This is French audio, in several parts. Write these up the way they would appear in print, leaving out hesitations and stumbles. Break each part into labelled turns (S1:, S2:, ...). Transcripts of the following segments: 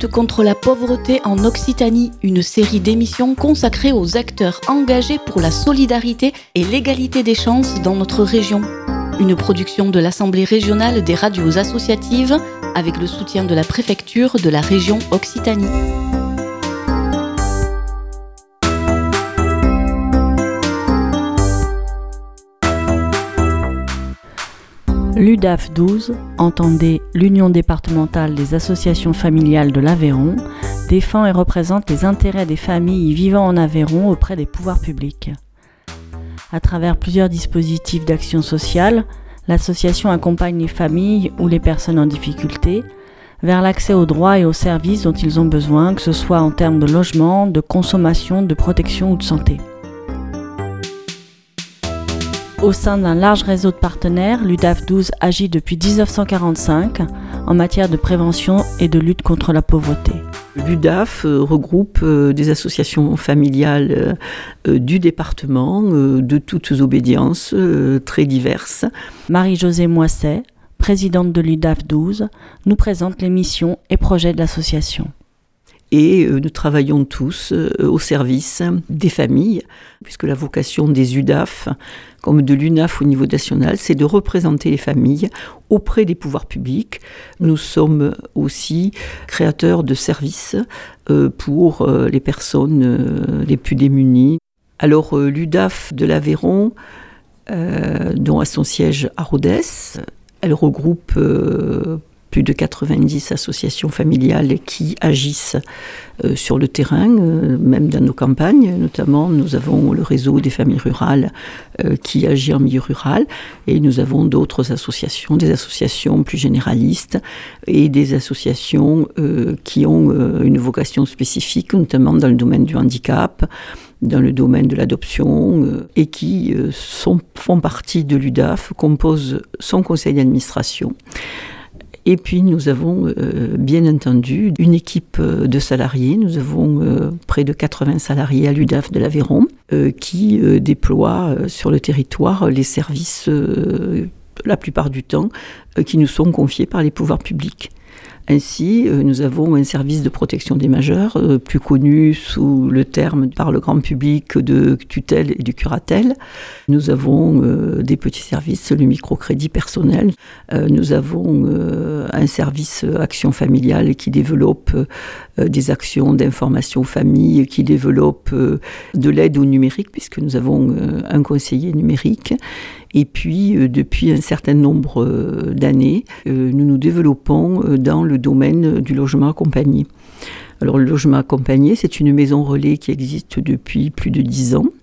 S1: lutte contre la pauvreté en Occitanie, une série d'émissions consacrée aux acteurs engagés pour la solidarité et l'égalité des chances dans notre région. Une production de l'Assemblée régionale des radios associatives avec le soutien de la préfecture de la région Occitanie.
S2: L'UDAF 12, entendez l'Union départementale des associations familiales de l'Aveyron, défend et représente les intérêts des familles vivant en Aveyron auprès des pouvoirs publics. À travers plusieurs dispositifs d'action sociale, l'association accompagne les familles ou les personnes en difficulté vers l'accès aux droits et aux services dont ils ont besoin, que ce soit en termes de logement, de consommation, de protection ou de santé. Au sein d'un large réseau de partenaires, l'UDAF 12 agit depuis 1945 en matière de prévention et de lutte contre la pauvreté.
S3: L'UDAF regroupe des associations familiales du département, de toutes obédiences, très diverses.
S2: Marie-Josée Moisset, présidente de l'UDAF 12, nous présente les missions et projets de l'association.
S3: Et nous travaillons tous au service des familles, puisque la vocation des UDAF, comme de l'UNAF au niveau national, c'est de représenter les familles auprès des pouvoirs publics. Nous sommes aussi créateurs de services pour les personnes les plus démunies. Alors l'UDAF de l'Aveyron, dont a son siège à Rodez, elle regroupe plus de 90 associations familiales qui agissent sur le terrain, même dans nos campagnes. Notamment, nous avons le réseau des familles rurales qui agit en milieu rural, et nous avons d'autres associations, des associations plus généralistes et des associations qui ont une vocation spécifique, notamment dans le domaine du handicap, dans le domaine de l'adoption, et qui font partie de l'UDAF, composent son conseil d'administration. Et puis nous avons bien entendu une équipe de salariés. Nous avons près de 80 salariés à l'UDAF de l'Aveyron qui déploient sur le territoire les services, la plupart du temps, qui nous sont confiés par les pouvoirs publics. Ainsi, nous avons un service de protection des majeurs, plus connu sous le terme par le grand public de tutelle et de curatelle. Nous avons des petits services, le microcrédit personnel. Nous avons un service action familiale qui développe des actions d'information aux familles, qui développe de l'aide au numérique, puisque nous avons un conseiller numérique. Et puis, depuis un certain nombre d'années, nous nous développons dans le domaine du logement accompagné. Alors, le logement accompagné, c'est une maison relais qui existe depuis plus de 10 ans.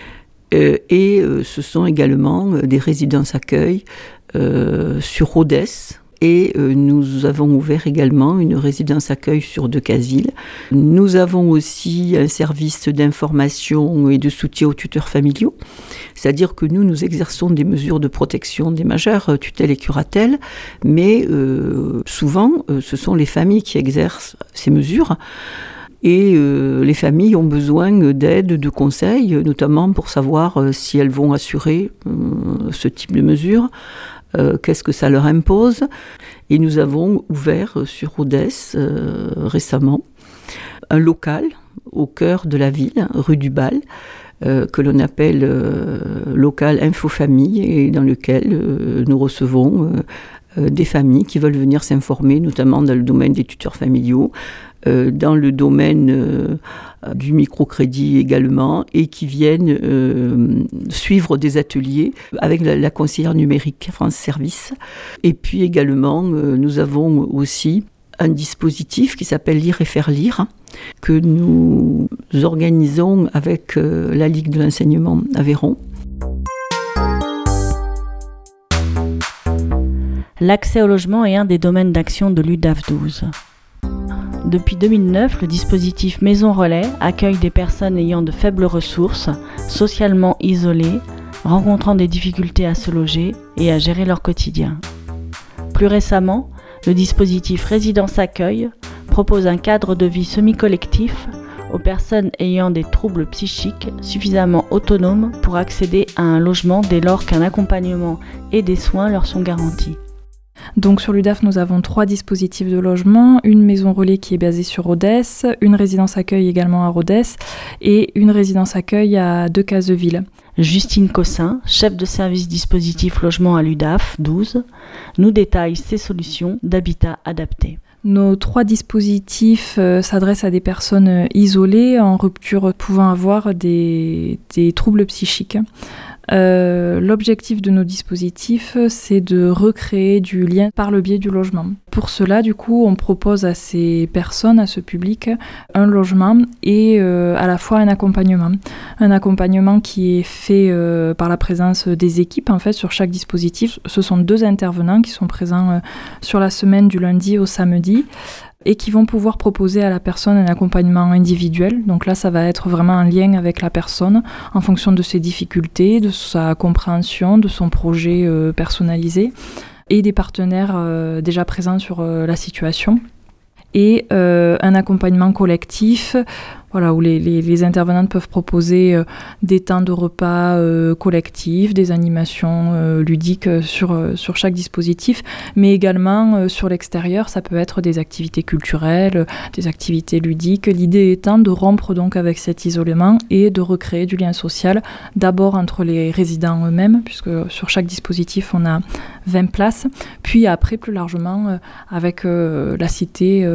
S3: Et ce sont également des résidences accueil sur Rodez. Et nous avons ouvert également une résidence accueil sur Decazeville. Nous avons aussi un service d'information et de soutien aux tuteurs familiaux. C'est-à-dire que nous exerçons des mesures de protection des majeurs, tutelle et curatelle, mais souvent, ce sont les familles qui exercent ces mesures. Et les familles ont besoin d'aide, de conseils, notamment pour savoir si elles vont assurer ce type de mesures. Qu'est-ce que ça leur impose. Et nous avons ouvert sur Rodez récemment un local au cœur de la ville, rue du Bal, que l'on appelle local Info-Famille, et dans lequel nous recevons des familles qui veulent venir s'informer, notamment dans le domaine des tuteurs familiaux, dans le domaine du microcrédit également, et qui viennent suivre des ateliers avec la conseillère numérique France Service. Et puis également, nous avons aussi un dispositif qui s'appelle Lire et faire lire, que nous organisons avec la Ligue de l'enseignement Aveyron.
S2: L'accès au logement est un des domaines d'action de l'UDAF 12. Depuis 2009, le dispositif Maison Relais accueille des personnes ayant de faibles ressources, socialement isolées, rencontrant des difficultés à se loger et à gérer leur quotidien. Plus récemment, le dispositif Résidence Accueil propose un cadre de vie semi-collectif aux personnes ayant des troubles psychiques suffisamment autonomes pour accéder à un logement dès lors qu'un accompagnement et des soins leur sont garantis.
S4: Donc sur l'UDAF, nous avons 3 dispositifs de logement, une maison relais qui est basée sur Rodez, une résidence accueil également à Rodez et une résidence accueil à Decazeville.
S2: Justine Cossin, chef de service dispositif logement à l'UDAF 12, nous détaille ces solutions d'habitat adapté.
S4: Nos 3 dispositifs s'adressent à des personnes isolées en rupture pouvant avoir des troubles psychiques. L'objectif de nos dispositifs, c'est de recréer du lien par le biais du logement. Pour cela, du coup, on propose à ces personnes, à ce public, un logement et à la fois un accompagnement. Un accompagnement qui est fait par la présence des équipes, en fait, sur chaque dispositif. Ce sont 2 intervenants qui sont présents sur la semaine du lundi au samedi, et qui vont pouvoir proposer à la personne un accompagnement individuel. Donc là, ça va être vraiment un lien avec la personne en fonction de ses difficultés, de sa compréhension, de son projet personnalisé et des partenaires déjà présents sur la situation. Et un accompagnement collectif, voilà, où les intervenantes peuvent proposer des temps de repas collectifs, des animations ludiques sur chaque dispositif, mais également sur l'extérieur, ça peut être des activités culturelles, des activités ludiques. L'idée étant de rompre donc avec cet isolement et de recréer du lien social, d'abord entre les résidents eux-mêmes, puisque sur chaque dispositif on a 20 places, puis après plus largement avec la cité.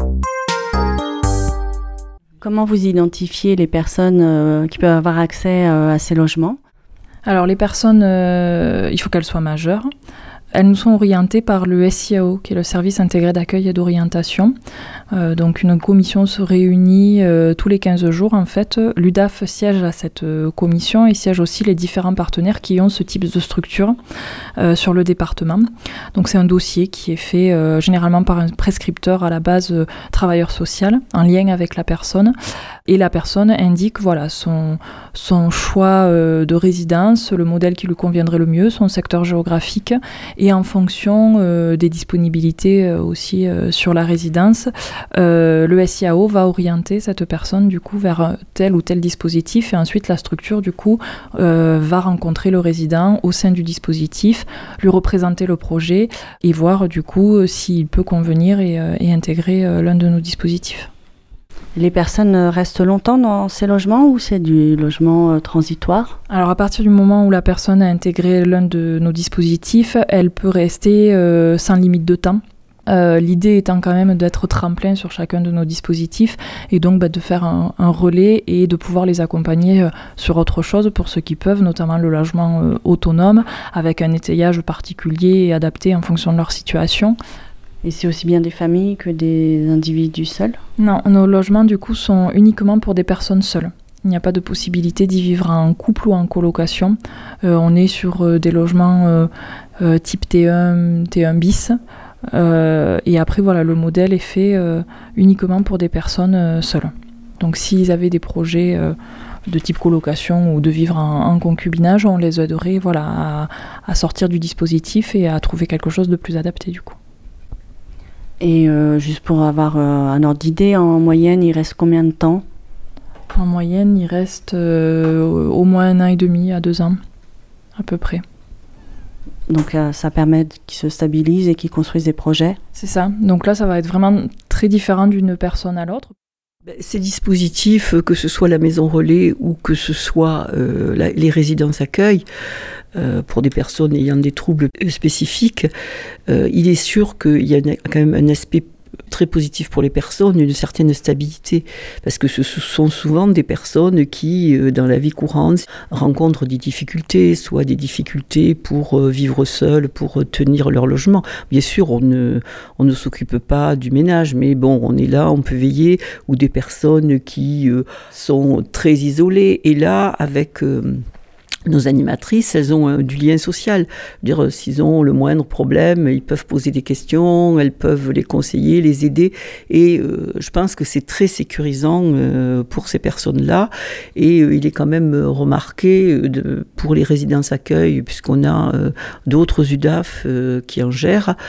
S2: Comment vous identifiez les personnes qui peuvent avoir accès à ces logements ?
S4: Alors les personnes, il faut qu'elles soient majeures. Elles nous sont orientées par le SIAO, qui est le service intégré d'accueil et d'orientation. Donc une commission se réunit tous les 15 jours en fait. L'UDAF siège à cette commission et siège aussi les différents partenaires qui ont ce type de structure sur le département. Donc c'est un dossier qui est fait généralement par un prescripteur à la base travailleur social en lien avec la personne. Et la personne indique voilà, son choix de résidence, le modèle qui lui conviendrait le mieux, son secteur géographique et en fonction des disponibilités aussi sur la résidence, le SIAO va orienter cette personne du coup vers tel ou tel dispositif et ensuite la structure du coup va rencontrer le résident au sein du dispositif, lui représenter le projet et voir du coup s'il peut convenir et intégrer l'un de nos dispositifs.
S2: Les personnes restent longtemps dans ces logements ou c'est du logement transitoire ?
S4: Alors à partir du moment où la personne a intégré l'un de nos dispositifs, elle peut rester sans limite de temps. L'idée étant quand même d'être tremplin sur chacun de nos dispositifs et donc de faire un relais et de pouvoir les accompagner sur autre chose pour ceux qui peuvent, notamment le logement autonome avec un étayage particulier et adapté en fonction de leur situation.
S2: Et c'est aussi bien des familles que des individus seuls ?
S4: Non, nos logements du coup sont uniquement pour des personnes seules. Il n'y a pas de possibilité d'y vivre en couple ou en colocation. On est sur des logements type T1, T1 bis. Et après, voilà, le modèle est fait uniquement pour des personnes seules. Donc s'ils avaient des projets de type colocation ou de vivre en concubinage, on les aiderait voilà, à sortir du dispositif et à trouver quelque chose de plus adapté du coup.
S2: Et juste pour avoir un ordre d'idée, en moyenne, il reste combien de temps ?
S4: En moyenne, il reste au moins 1 an et demi à 2 ans, à peu près.
S2: Donc ça permet qu'ils se stabilisent et qu'ils construisent des projets ?
S4: C'est ça. Donc là, ça va être vraiment très différent d'une personne à l'autre.
S3: Ces dispositifs, que ce soit la maison relais ou que ce soit les résidences accueil, pour des personnes ayant des troubles spécifiques, il est sûr qu'il y a quand même un aspect très positif pour les personnes, une certaine stabilité, parce que ce sont souvent des personnes qui, dans la vie courante, rencontrent des difficultés, soit des difficultés pour vivre seules, pour tenir leur logement. Bien sûr, on ne s'occupe pas du ménage, mais bon, on est là, on peut veiller, ou des personnes qui sont très isolées, et là, avec nos animatrices, elles ont du lien social. Dire, s'ils ont le moindre problème, ils peuvent poser des questions, elles peuvent les conseiller, les aider. Et je pense que c'est très sécurisant pour ces personnes-là. Et il est quand même remarqué pour les résidences accueil, puisqu'on a d'autres UDAF qui en gèrent,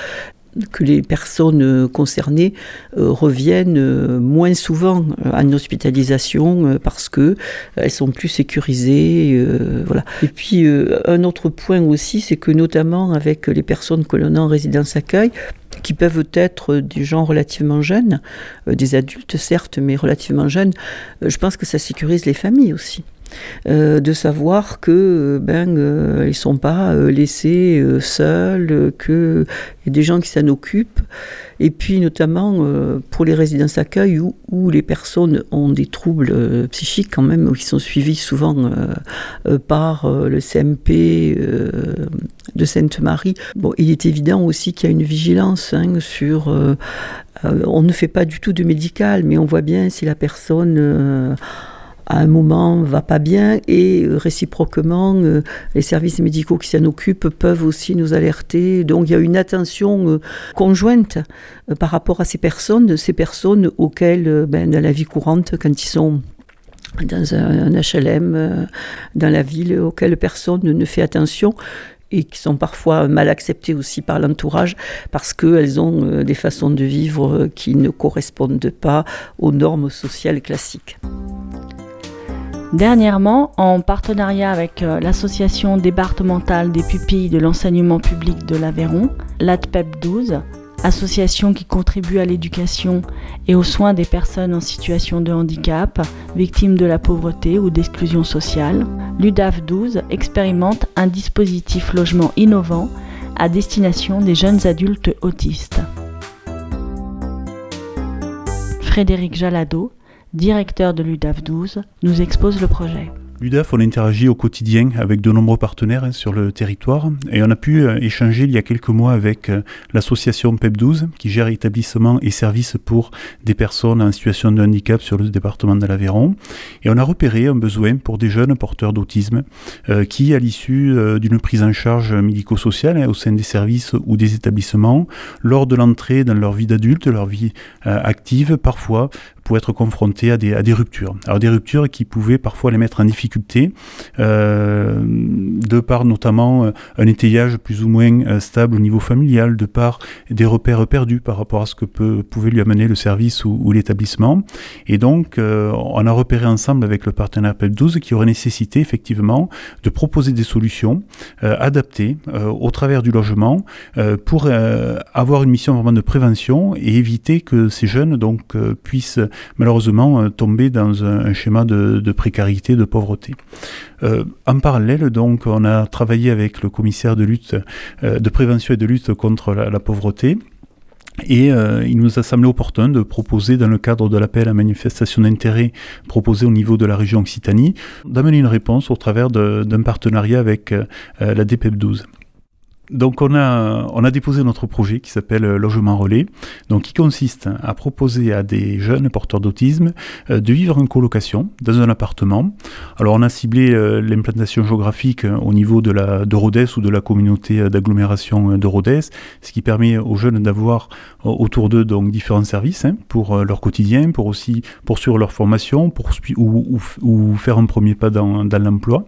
S3: que les personnes concernées reviennent moins souvent en hospitalisation parce qu'elles sont plus sécurisées. Voilà. Et puis un autre point aussi, c'est que notamment avec les personnes que l'on a en résidence accueil, qui peuvent être des gens relativement jeunes, des adultes certes, mais relativement jeunes, je pense que ça sécurise les familles aussi. De savoir que ils sont pas laissés seuls, qu'il y a des gens qui s'en occupent, et puis notamment pour les résidences d'accueil où les personnes ont des troubles psychiques quand même, ou qui sont suivis souvent par le CMP de Sainte-Marie. Bon, il est évident aussi qu'il y a une vigilance sur... on ne fait pas du tout de médical, mais on voit bien si la personne... à un moment va pas bien, et réciproquement les services médicaux qui s'en occupent peuvent aussi nous alerter. Donc il y a une attention conjointe par rapport à ces personnes auxquelles dans la vie courante, quand ils sont dans un HLM dans la ville, auxquelles personne ne fait attention, et qui sont parfois mal acceptées aussi par l'entourage parce qu'elles ont des façons de vivre qui ne correspondent pas aux normes sociales classiques.
S2: Dernièrement, en partenariat avec l'association départementale des pupilles de l'enseignement public de l'Aveyron, l'ADPEP 12, association qui contribue à l'éducation et aux soins des personnes en situation de handicap, victimes de la pauvreté ou d'exclusion sociale, l'UDAF 12 expérimente un dispositif logement innovant à destination des jeunes adultes autistes. Frédéric Jalado, directeur de l'UDAF 12, nous expose le projet.
S5: L'UDAF, on interagit au quotidien avec de nombreux partenaires sur le territoire, et on a pu échanger il y a quelques mois avec l'association PEP 12 qui gère établissements et services pour des personnes en situation de handicap sur le département de l'Aveyron, et on a repéré un besoin pour des jeunes porteurs d'autisme qui, à l'issue d'une prise en charge médico-sociale au sein des services ou des établissements, lors de l'entrée dans leur vie d'adulte, leur vie active, parfois pour être confrontés à des ruptures. Alors des ruptures qui pouvaient parfois les mettre en difficulté, de par notamment un étayage plus ou moins stable au niveau familial, de par des repères perdus par rapport à ce que pouvait lui amener le service ou l'établissement. Et donc, on a repéré ensemble avec le partenaire PEP 12 qui aurait nécessité effectivement de proposer des solutions adaptées au travers du logement pour avoir une mission vraiment de prévention et éviter que ces jeunes donc puissent malheureusement tomber dans un schéma de précarité, de pauvreté. En parallèle, donc, on a travaillé avec le commissaire de lutte, de prévention et de lutte contre la pauvreté. Et il nous a semblé opportun de proposer, dans le cadre de l'appel à manifestation d'intérêt proposé au niveau de la région Occitanie, d'amener une réponse au travers d'un partenariat avec la DPEP 12. Donc on a déposé notre projet qui s'appelle Logement Relais, donc qui consiste à proposer à des jeunes porteurs d'autisme de vivre en colocation dans un appartement. Alors on a ciblé l'implantation géographique au niveau de Rodez ou de la communauté d'agglomération de Rodez, ce qui permet aux jeunes d'avoir autour d'eux donc différents services pour leur quotidien, pour aussi poursuivre leur formation, ou faire un premier pas dans l'emploi.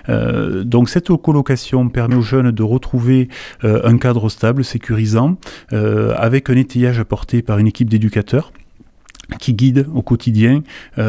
S5: Donc cette colocation permet aux jeunes de retrouver un cadre stable, sécurisant, avec un étayage apporté par une équipe d'éducateurs qui guide au quotidien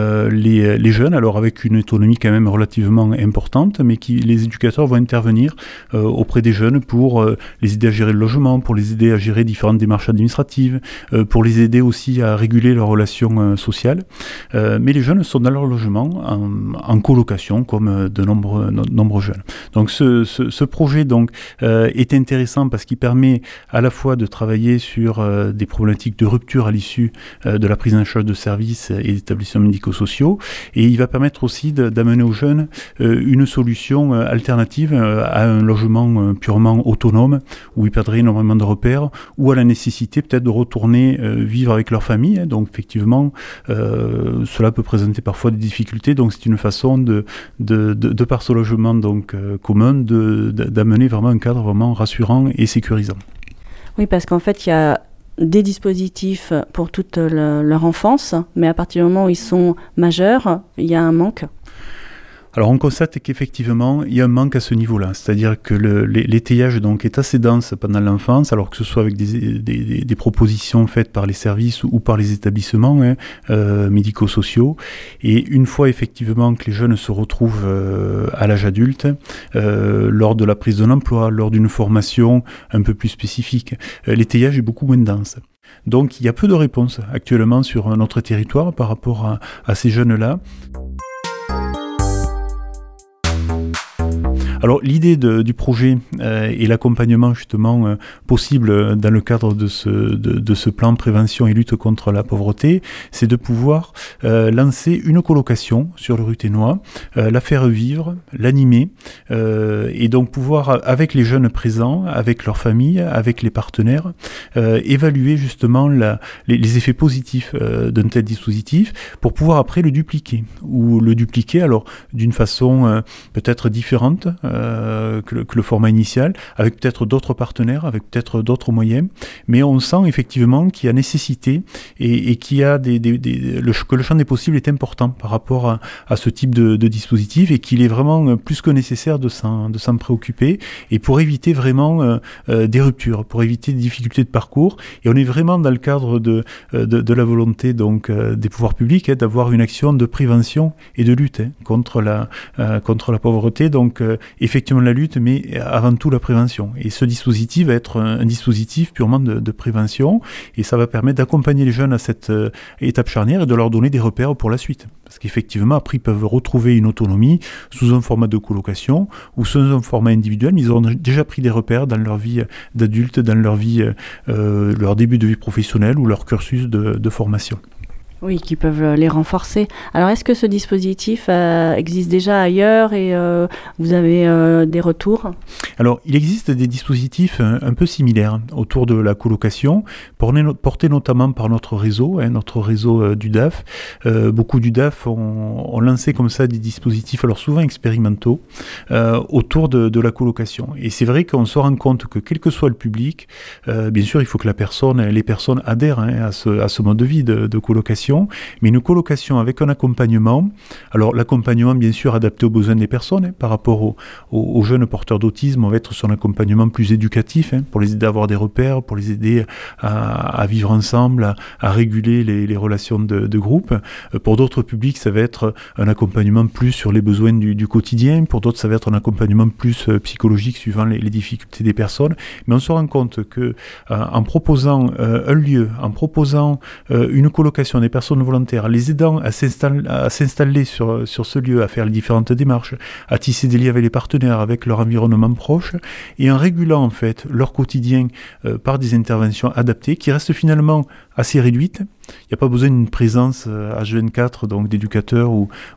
S5: les jeunes, alors avec une autonomie quand même relativement importante, mais les éducateurs vont intervenir auprès des jeunes pour les aider à gérer le logement, pour les aider à gérer différentes démarches administratives, pour les aider aussi à réguler leurs relations sociales. Mais les jeunes sont dans leur logement en colocation, comme de nombreux jeunes. Donc ce projet donc est intéressant parce qu'il permet à la fois de travailler sur des problématiques de rupture à l'issue de la prise en charge de services et d'établissements médico-sociaux, et il va permettre aussi d'amener aux jeunes une solution alternative à un logement purement autonome où ils perdraient énormément de repères, ou à la nécessité peut-être de retourner vivre avec leur famille. Donc effectivement cela peut présenter parfois des difficultés, donc c'est une façon de par ce logement donc commun d'amener vraiment un cadre vraiment rassurant et sécurisant.
S2: Oui, parce qu'en fait il y a des dispositifs pour toute leur enfance, mais à partir du moment où ils sont majeurs, il y a un manque.
S5: Alors on constate qu'effectivement il y a un manque à ce niveau-là, c'est-à-dire que l'étayage donc est assez dense pendant l'enfance, alors que ce soit avec des propositions faites par les services ou par les établissements médico-sociaux. Et une fois effectivement que les jeunes se retrouvent à l'âge adulte, lors de la prise d'un emploi, lors d'une formation un peu plus spécifique, l'étayage est beaucoup moins dense. Donc il y a peu de réponses actuellement sur notre territoire par rapport à ces jeunes-là. Alors l'idée du projet et l'accompagnement justement possible dans le cadre de ce plan prévention et lutte contre la pauvreté, c'est de pouvoir lancer une colocation sur le Ruthénois, la faire vivre, l'animer et donc pouvoir avec les jeunes présents, avec leurs familles, avec les partenaires, évaluer justement les effets positifs d'un tel dispositif pour pouvoir après le dupliquer alors d'une façon peut-être différente que le format initial, avec peut-être d'autres partenaires, avec peut-être d'autres moyens, mais on sent effectivement qu'il y a nécessité et qu'il y a que le champ des possibles est important par rapport à ce type de dispositif et qu'il est vraiment plus que nécessaire de s'en préoccuper et pour éviter vraiment des ruptures, pour éviter des difficultés de parcours. Et on est vraiment dans le cadre de la volonté donc des pouvoirs publics d'avoir une action de prévention et de lutte contre la pauvreté. Donc effectivement la lutte, mais avant tout la prévention. Et ce dispositif va être un dispositif purement de prévention, et ça va permettre d'accompagner les jeunes à cette étape charnière et de leur donner des repères pour la suite. Parce qu'effectivement, après, ils peuvent retrouver une autonomie sous un format de colocation ou sous un format individuel, mais ils auront déjà pris des repères dans leur vie d'adulte, dans leur vie, leur début de vie professionnelle ou leur cursus de formation.
S2: Oui, qui peuvent les renforcer. Alors, est-ce que ce dispositif existe déjà ailleurs et vous avez des retours ?
S5: Alors, il existe des dispositifs un peu similaires autour de la colocation, portés notamment par notre réseau d'UDAF. Beaucoup d'UDAF ont lancé comme ça des dispositifs, alors souvent expérimentaux, autour de la colocation. Et c'est vrai qu'on se rend compte que quel que soit le public, bien sûr, il faut que les personnes adhèrent à ce mode de vie de colocation. Mais une colocation avec un accompagnement, alors l'accompagnement bien sûr adapté aux besoins des personnes, par rapport aux jeunes porteurs d'autisme, on va être sur un accompagnement plus éducatif, pour les aider à avoir des repères, pour les aider à vivre ensemble, à réguler les relations de groupe. Pour d'autres publics, ça va être un accompagnement plus sur les besoins du quotidien, pour d'autres ça va être un accompagnement plus psychologique suivant les difficultés des personnes. Mais on se rend compte que en proposant un lieu, en proposant une colocation des personnes volontaires, les aidant à s'installer sur ce lieu, à faire les différentes démarches, à tisser des liens avec les partenaires, avec leur environnement proche, et en régulant en fait leur quotidien par des interventions adaptées qui restent finalement assez réduites. Il n'y a pas besoin d'une présence H24 donc d'éducateurs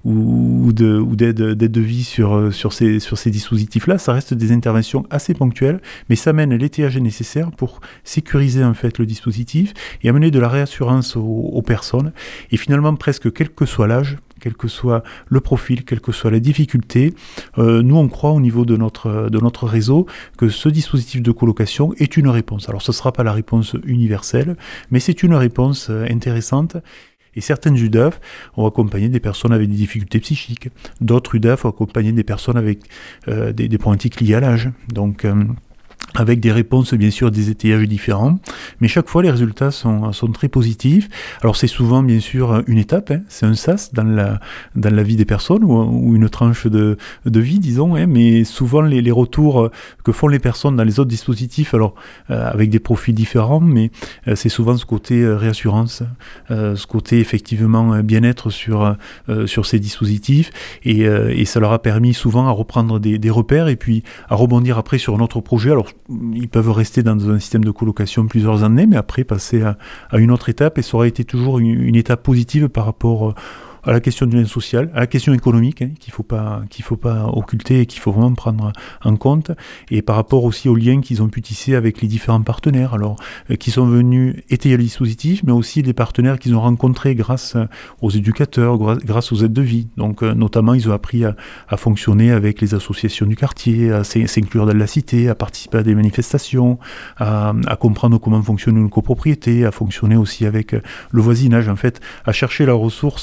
S5: ou d'aide de vie sur ces dispositifs-là. Ça reste des interventions assez ponctuelles, mais ça amène l'étayage nécessaire pour sécuriser en fait le dispositif et amener de la réassurance aux personnes. Et finalement, presque quel que soit l'âge, quel que soit le profil, quelle que soit la difficulté, nous on croit au niveau de notre réseau que ce dispositif de colocation est une réponse. Alors ce ne sera pas la réponse universelle, mais c'est une réponse intéressante. Et certaines UDAF ont accompagné des personnes avec des difficultés psychiques. D'autres UDAF ont accompagné des personnes avec des problématiques liées à l'âge. Donc avec des réponses bien sûr des étayages différents, mais chaque fois les résultats sont très positifs. Alors c'est souvent bien sûr une étape, c'est un sas dans la vie des personnes ou une tranche de vie disons, mais souvent les retours que font les personnes dans les autres dispositifs, alors avec des profils différents, mais c'est souvent ce côté réassurance, ce côté effectivement bien-être sur ces dispositifs et ça leur a permis souvent à reprendre des repères et puis à rebondir après sur un autre projet. Alors ils peuvent rester dans un système de colocation plusieurs années, mais après passer à une autre étape, et ça aurait été toujours une étape positive par rapport à la question du lien social, à la question économique, qu'il faut pas occulter et qu'il faut vraiment prendre en compte, et par rapport aussi aux liens qu'ils ont pu tisser avec les différents partenaires, alors qui sont venus étayer le dispositif, mais aussi des partenaires qu'ils ont rencontrés grâce aux éducateurs, grâce aux aides de vie. Donc notamment ils ont appris à fonctionner avec les associations du quartier, à s'inclure dans la cité, à participer à des manifestations, à comprendre comment fonctionne une copropriété, à fonctionner aussi avec le voisinage, en fait, à chercher la ressource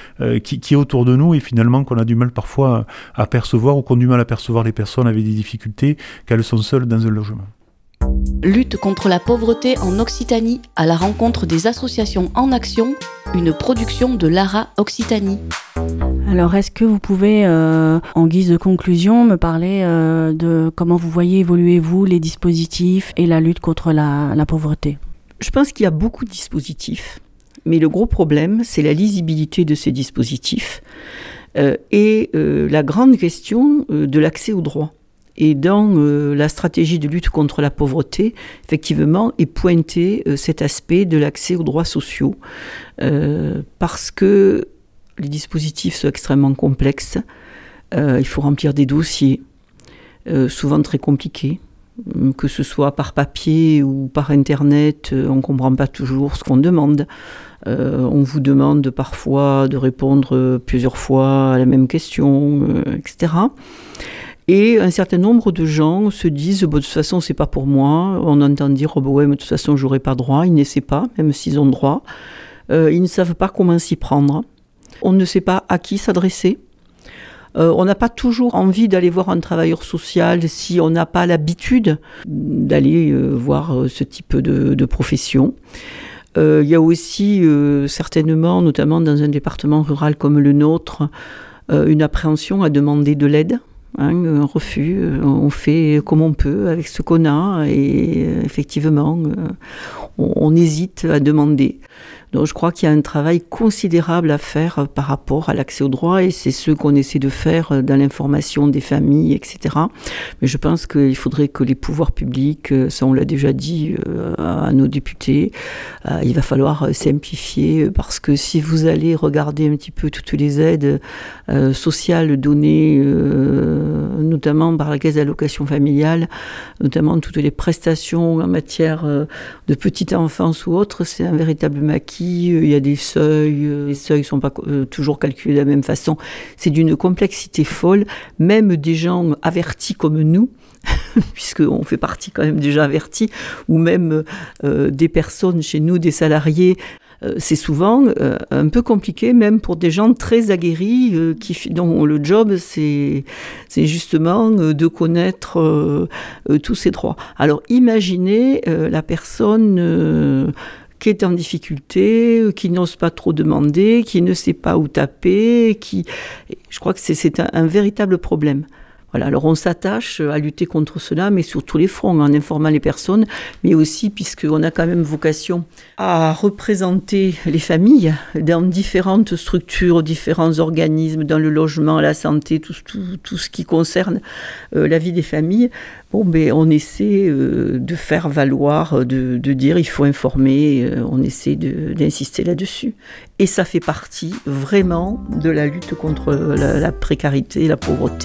S5: qui est autour de nous et finalement qu'on a du mal parfois à percevoir ou qu'on a du mal à percevoir les personnes avec des difficultés qu'elles sont seules dans un logement.
S1: Lutte contre la pauvreté en Occitanie à la rencontre des associations en action, une production de l'ARA Occitanie.
S2: Alors, est-ce que vous pouvez, en guise de conclusion, me parler de comment vous voyez évoluer, vous, les dispositifs et la lutte contre la pauvreté ?
S3: Je pense qu'il y a beaucoup de dispositifs, mais le gros problème, c'est la lisibilité de ces dispositifs et la grande question de l'accès aux droits. Et dans la stratégie de lutte contre la pauvreté, effectivement, est pointé cet aspect de l'accès aux droits sociaux, parce que les dispositifs sont extrêmement complexes, il faut remplir des dossiers, souvent très compliqués, que ce soit par papier ou par Internet, on ne comprend pas toujours ce qu'on demande. On vous demande parfois de répondre plusieurs fois à la même question, etc. Et un certain nombre de gens se disent de toute façon c'est pas pour moi. On entend dire ouais, mais de toute façon j'aurai pas droit. Ils n'essaient pas, même s'ils ont droit. Ils ne savent pas comment s'y prendre. On ne sait pas à qui s'adresser. On n'a pas toujours envie d'aller voir un travailleur social si on n'a pas l'habitude d'aller voir ce type de profession. Il y a aussi certainement, notamment dans un département rural comme le nôtre, une appréhension à demander de l'aide. Un refus, on fait comme on peut avec ce qu'on a et effectivement on hésite à demander. Donc je crois qu'il y a un travail considérable à faire par rapport à l'accès aux droits et c'est ce qu'on essaie de faire dans l'information des familles, etc. Mais je pense qu'il faudrait que les pouvoirs publics, ça on l'a déjà dit à nos députés, il va falloir simplifier parce que si vous allez regarder un petit peu toutes les aides sociales données, notamment par la caisse d'allocation familiale, notamment toutes les prestations en matière de petite enfance ou autre, c'est un véritable maquis. Il y a des seuils, les seuils ne sont pas toujours calculés de la même façon. C'est d'une complexité folle. Même des gens avertis comme nous, puisqu'on fait partie quand même déjà avertis, ou même des personnes chez nous, des salariés, c'est souvent un peu compliqué, même pour des gens très aguerris, dont le job, c'est justement de connaître tous ces droits. Alors imaginez la personne qui est en difficulté, qui n'ose pas trop demander, qui ne sait pas où taper, je crois que c'est un véritable problème. Voilà, alors on s'attache à lutter contre cela, mais sur tous les fronts, en informant les personnes, mais aussi puisqu'on a quand même vocation à représenter les familles dans différentes structures, différents organismes, dans le logement, la santé, tout ce qui concerne la vie des familles. Bon, ben, on essaie de faire valoir, de dire il faut informer, on essaie d'insister là-dessus. Et ça fait partie vraiment de la lutte contre la précarité et la pauvreté.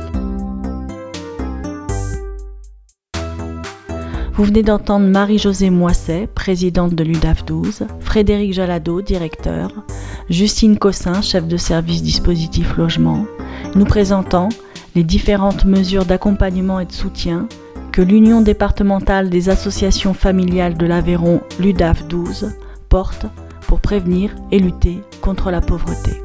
S2: Vous venez d'entendre Marie-Josée Moisset, présidente de l'UDAF 12, Frédéric Jalado, directeur, Justine Cossin, chef de service dispositif logement, nous présentant les différentes mesures d'accompagnement et de soutien que l'Union départementale des associations familiales de l'Aveyron, l'UDAF 12, porte pour prévenir et lutter contre la pauvreté.